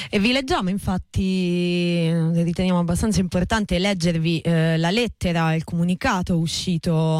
E vi leggiamo, infatti, riteniamo abbastanza importante leggervi la lettera, il comunicato uscito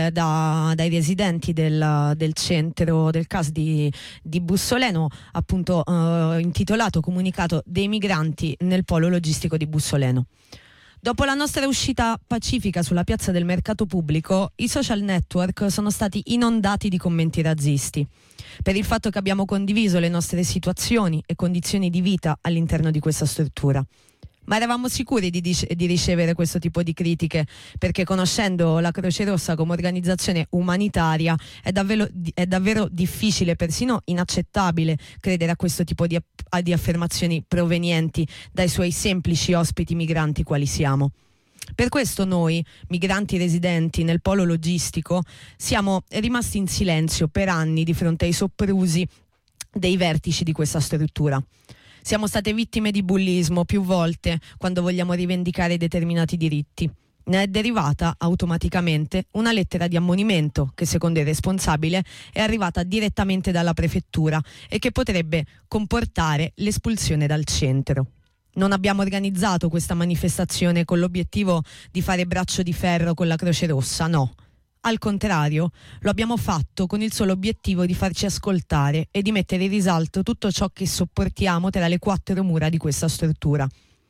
dai residenti del centro del CAS di Bussoleno, appunto intitolato Comunicato dei migranti nel polo logistico di Bussoleno. Dopo la nostra uscita pacifica sulla piazza del mercato pubblico, i social network sono stati inondati di commenti razzisti per il fatto che abbiamo condiviso le nostre situazioni e condizioni di vita all'interno di questa struttura. Ma eravamo sicuri di ricevere questo tipo di critiche, perché conoscendo la Croce Rossa come organizzazione umanitaria è davvero difficile, persino inaccettabile, credere a questo tipo di affermazioni provenienti dai suoi semplici ospiti migranti quali siamo. Per questo noi, migranti residenti nel polo logistico, siamo rimasti in silenzio per anni di fronte ai soprusi dei vertici di questa struttura. Siamo state vittime di bullismo più volte quando vogliamo rivendicare determinati diritti. Ne è derivata automaticamente una lettera di ammonimento che, secondo il responsabile, è arrivata direttamente dalla prefettura e che potrebbe comportare l'espulsione dal centro. Non abbiamo organizzato questa manifestazione con l'obiettivo di fare braccio di ferro con la Croce Rossa, no. Al contrario, lo abbiamo fatto con il solo obiettivo di farci ascoltare e di mettere in risalto tutto ciò che sopportiamo tra le quattro mura di questa struttura.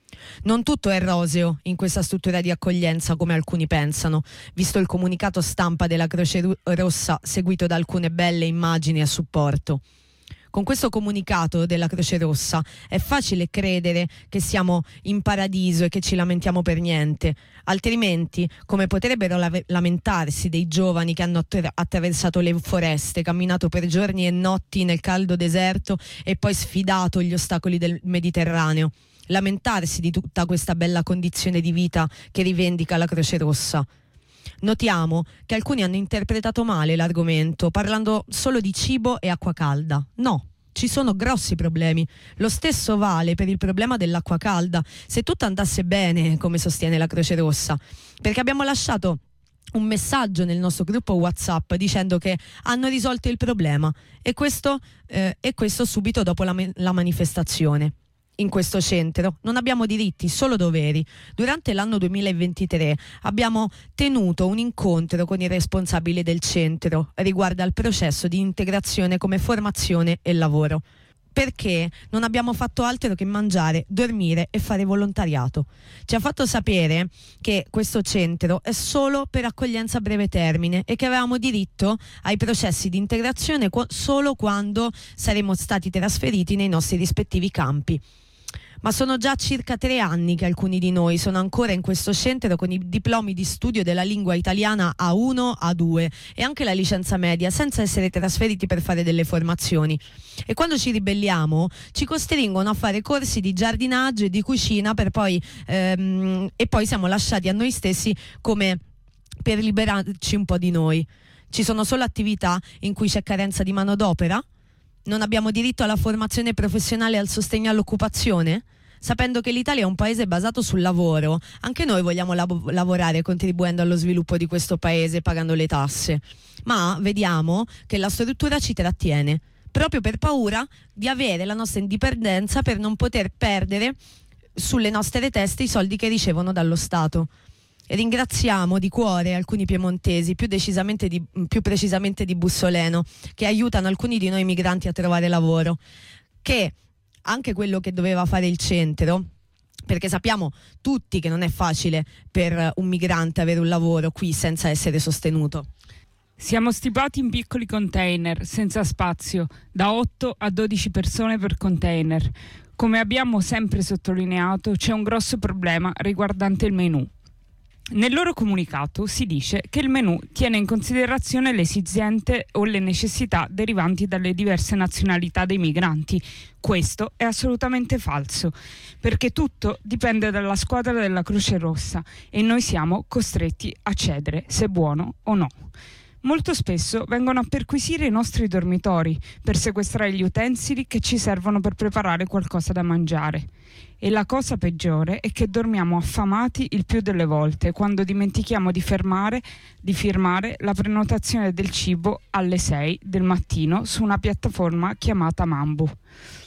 Non tutto è roseo in questa struttura di accoglienza come alcuni pensano, visto il comunicato stampa della Croce Rossa seguito da alcune belle immagini a supporto. Con questo comunicato della Croce Rossa è facile credere che siamo in paradiso e che ci lamentiamo per niente, altrimenti come potrebbero lamentarsi dei giovani che hanno attraversato le foreste, camminato per giorni e notti nel caldo deserto e poi sfidato gli ostacoli del Mediterraneo, lamentarsi di tutta questa bella condizione di vita che rivendica la Croce Rossa. Notiamo che alcuni hanno interpretato male l'argomento, parlando solo di cibo e acqua calda. No, ci sono grossi problemi. Lo stesso vale per il problema dell'acqua calda, se tutto andasse bene, come sostiene la Croce Rossa, perché abbiamo lasciato un messaggio nel nostro gruppo WhatsApp dicendo che hanno risolto il problema e questo subito dopo la manifestazione. In questo centro non abbiamo diritti, solo doveri. Durante l'anno 2023 abbiamo tenuto un incontro con i responsabili del centro riguardo al processo di integrazione come formazione e lavoro. Perché non abbiamo fatto altro che mangiare, dormire e fare volontariato. Ci ha fatto sapere che questo centro è solo per accoglienza a breve termine e che avevamo diritto ai processi di integrazione solo quando saremo stati trasferiti nei nostri rispettivi campi. Ma sono già circa 3 anni che alcuni di noi sono ancora in questo centro con i diplomi di studio della lingua italiana A1, A2 e anche la licenza media, senza essere trasferiti per fare delle formazioni. E quando ci ribelliamo ci costringono a fare corsi di giardinaggio e di cucina e poi siamo lasciati a noi stessi come per liberarci un po' di noi. Ci sono solo attività in cui c'è carenza di manodopera? Non abbiamo diritto alla formazione professionale e al sostegno all'occupazione? Sapendo che l'Italia è un paese basato sul lavoro, anche noi vogliamo lavorare contribuendo allo sviluppo di questo paese pagando le tasse. Ma vediamo che la struttura ci trattiene, proprio per paura di avere la nostra indipendenza per non poter perdere sulle nostre teste i soldi che ricevono dallo Stato. E ringraziamo di cuore alcuni piemontesi, più precisamente di Bussoleno, che aiutano alcuni di noi migranti a trovare lavoro, che anche quello che doveva fare il centro, perché sappiamo tutti che non è facile per un migrante avere un lavoro qui senza essere sostenuto. Siamo stipati in piccoli container, senza spazio, da 8 a 12 persone per container. Come abbiamo sempre sottolineato, c'è un grosso problema riguardante il menù. Nel loro comunicato si dice che il menù tiene in considerazione le esigenze o le necessità derivanti dalle diverse nazionalità dei migranti. Questo è assolutamente falso, perché tutto dipende dalla squadra della Croce Rossa e noi siamo costretti a cedere se buono o no. Molto spesso vengono a perquisire i nostri dormitori per sequestrare gli utensili che ci servono per preparare qualcosa da mangiare. E la cosa peggiore è che dormiamo affamati il più delle volte quando dimentichiamo di firmare la prenotazione del cibo alle 6 del mattino su una piattaforma chiamata Mambu.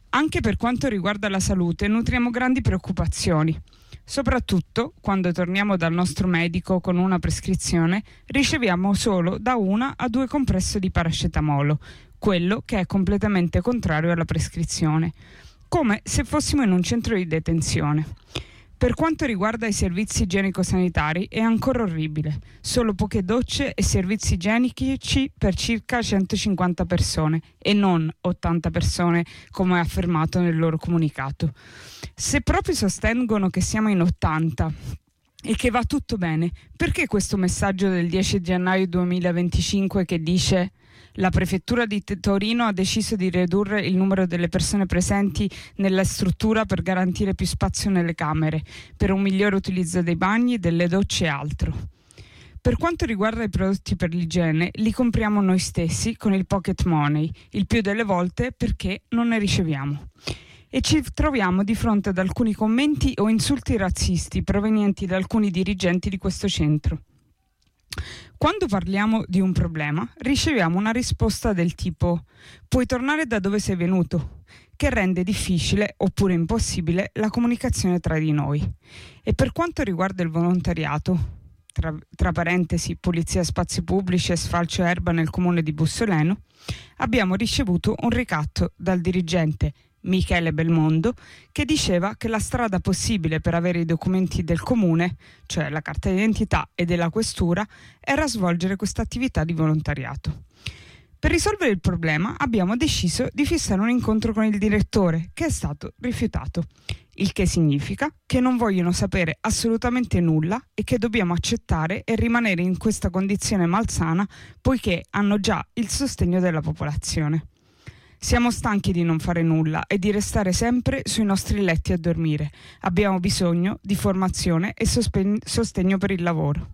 Anche per quanto riguarda la salute nutriamo grandi preoccupazioni. Soprattutto quando torniamo dal nostro medico con una prescrizione, riceviamo solo da 1 a 2 compresse di paracetamolo, quello che è completamente contrario alla prescrizione, come se fossimo in un centro di detenzione. Per quanto riguarda i servizi igienico-sanitari è ancora orribile, solo poche docce e servizi igienici per circa 150 persone e non 80 persone come affermato nel loro comunicato. Se proprio sostengono che siamo in 80 e che va tutto bene, perché questo messaggio del 10 gennaio 2025 che dice: la prefettura di Torino ha deciso di ridurre il numero delle persone presenti nella struttura per garantire più spazio nelle camere, per un migliore utilizzo dei bagni, delle docce e altro. Per quanto riguarda i prodotti per l'igiene, li compriamo noi stessi con il pocket money, il più delle volte perché non ne riceviamo. E ci troviamo di fronte ad alcuni commenti o insulti razzisti provenienti da alcuni dirigenti di questo centro. Quando parliamo di un problema, riceviamo una risposta del tipo: puoi tornare da dove sei venuto, che rende difficile, oppure impossibile, la comunicazione tra di noi. E per quanto riguarda il volontariato, tra parentesi pulizia spazi pubblici e sfalcio erba nel comune di Bussoleno, abbiamo ricevuto un ricatto dal dirigente Michele Belmondo, che diceva che la strada possibile per avere i documenti del comune, cioè la carta d'identità e della questura, era svolgere questa attività di volontariato. Per risolvere il problema abbiamo deciso di fissare un incontro con il direttore, che è stato rifiutato, il che significa che non vogliono sapere assolutamente nulla e che dobbiamo accettare e rimanere in questa condizione malsana poiché hanno già il sostegno della popolazione. Siamo stanchi di non fare nulla e di restare sempre sui nostri letti a dormire. Abbiamo bisogno di formazione e sostegno per il lavoro.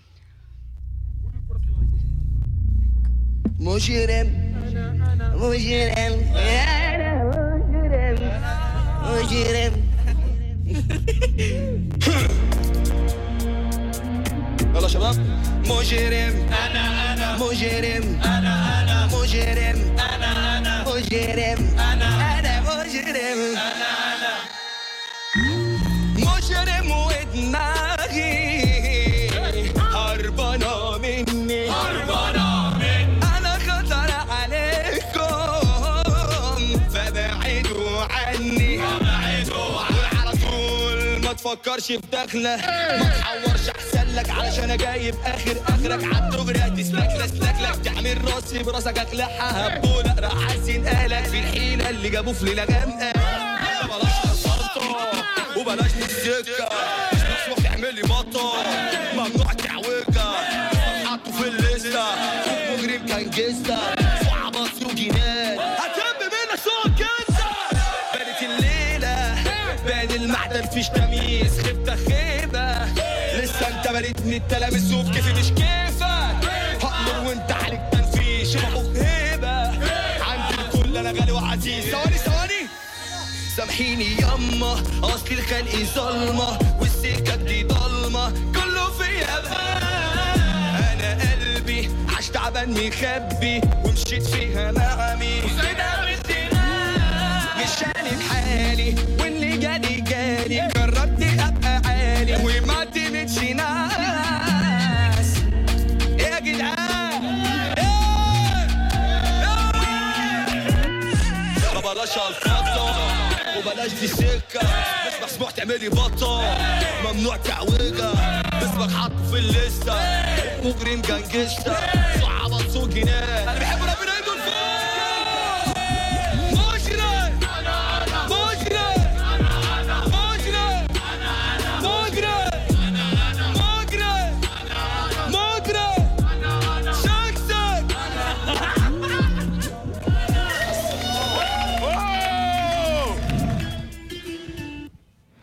يلا شباب مجرم انا مجرم انا مجرم انا مجرم انا مجرم مجرم ودماغي هربانه مني انا خطر عليكم فابعدوا عني وعلى طول ما تفكرش في دخله ما تحورش احسن لك علشان جايب اخرك عالدغري هتسلك تعمل راسي براسك اقلعها هبوله راح عايزين اهلك في الحيله اللي جابوه في ليله جامده بلاش تسلطه وبلاش السكه مش مسموح تعمل لي بطه ممنوع تعوجه حطه في الليسته مجرم كان جسته صعبات وجنان هتم منك صوت كنسه بانت الليله بان المعدن فيش تمييز خيبه لسه انت بريت من التلاميذ وبكيفي مش كيفك هقدر وانت عليك تنفيذ شبهك هيبه عند الكل انا غالي وعزيز ثواني سامحيني يما اصل الخلق ظلمه والسكه دي ضلمه كله فيا بقى انا قلبي عاش تعبان مخبي ومشيت فيها معمي مش انا بحالي واللي جالي جربت ابقى عالي وما تمتش ناس يا جدعان بلاش الفضة وبلاش دي سكة مش مسموح تعملي بطة ممنوع تعويجة اسمك حاطه في الليستة مجرم جانجستا صعبة سوق جنان انا بحب